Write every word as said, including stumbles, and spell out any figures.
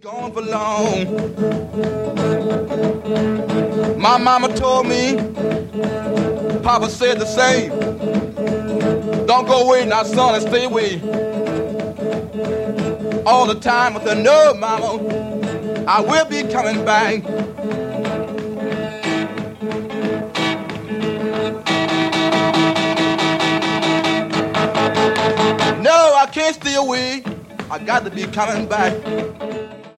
Gone for long. My mama told me, Papa said the same. Don't go away now, son, and stay away. All the time with a no, mama, I will be coming back. No, I can't stay away. I got to be coming back.